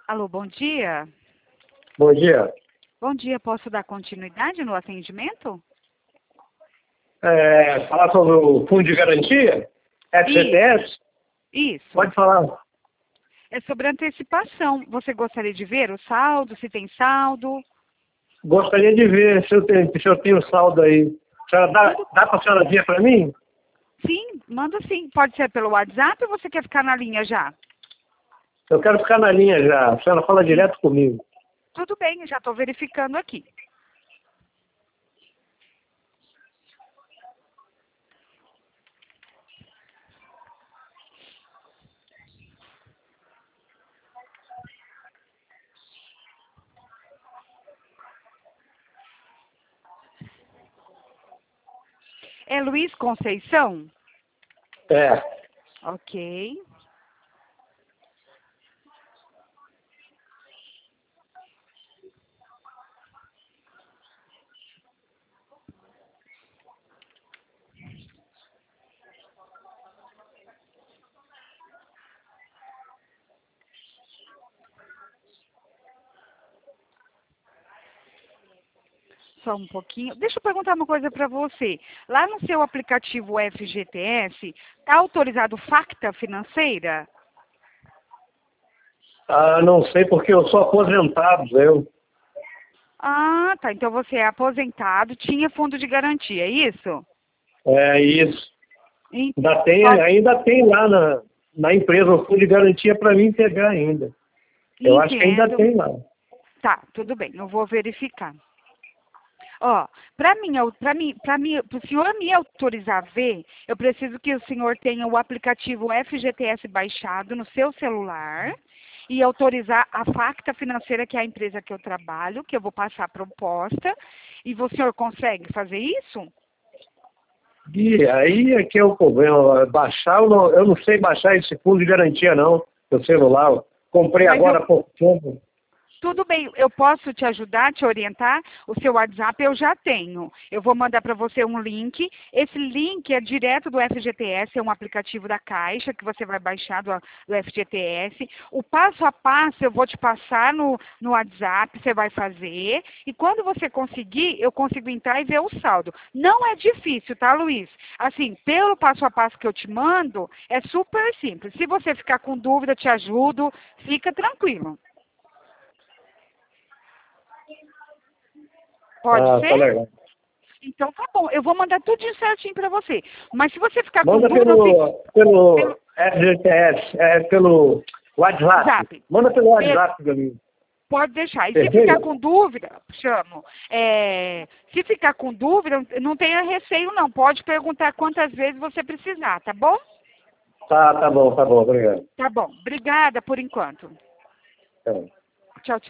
Alô, bom dia. Bom dia. Bom dia, posso dar continuidade no atendimento? Falar sobre o fundo de garantia? FGTS? Isso. Pode falar. É sobre antecipação. Você gostaria de ver o saldo, se tem saldo? Gostaria de ver se eu tenho saldo aí. A senhora dá para a senhora ver para mim? Sim, manda sim. Pode ser pelo WhatsApp ou você quer ficar na linha já? Eu quero ficar na linha já. A senhora fala direto comigo. Tudo bem, já estou verificando aqui. É Luiz Conceição? É. Ok. Só um pouquinho. Deixa eu perguntar uma coisa para você. Lá no seu aplicativo FGTS, está autorizado Facta Financeira? Ah, não sei porque eu sou aposentado, eu. Ah, tá. Então você é aposentado, tinha fundo de garantia, é isso? É isso. Então, Ainda tem lá na empresa o fundo de garantia para mim pegar ainda. Eu acho que ainda entendo. tem lá. Tá, tudo bem, eu vou verificar. Ó, para o senhor me autorizar a ver, eu preciso que o senhor tenha o aplicativo FGTS baixado no seu celular e autorizar a Facta Financeira, que é a empresa que eu trabalho, que eu vou passar a proposta. E o senhor consegue fazer isso? E aí é que é o problema. Baixar, eu não sei baixar esse fundo de garantia não, no celular. Eu comprei Mas agora há pouco tempo. tudo bem, eu posso te ajudar, te orientar. O seu WhatsApp eu já tenho. Eu vou mandar para você um link. Esse link é direto do FGTS, é um aplicativo da Caixa que você vai baixar do FGTS. O passo a passo eu vou te passar no WhatsApp, você vai fazer. E quando você conseguir, eu consigo entrar e ver o saldo. Não é difícil, tá, Luiz? Assim, pelo passo a passo que eu te mando, é super simples. Se você ficar com dúvida, te ajudo. Fica tranquilo. Pode Ah, tá ser? legal. Então tá bom, eu vou mandar tudo certinho para você. Mas se você ficar com Manda dúvida, eu fico pelo pelo FGTS, pelo WhatsApp. Zap. Manda pelo Pe- WhatsApp para mim. Pode deixar. E se ficar Perfeito? com dúvida, chamo. Se ficar com dúvida, não tenha receio não. Pode perguntar quantas vezes você precisar, tá bom? Tá bom, obrigado. Tá bom. Obrigada por enquanto. Tá. Tchau, tchau.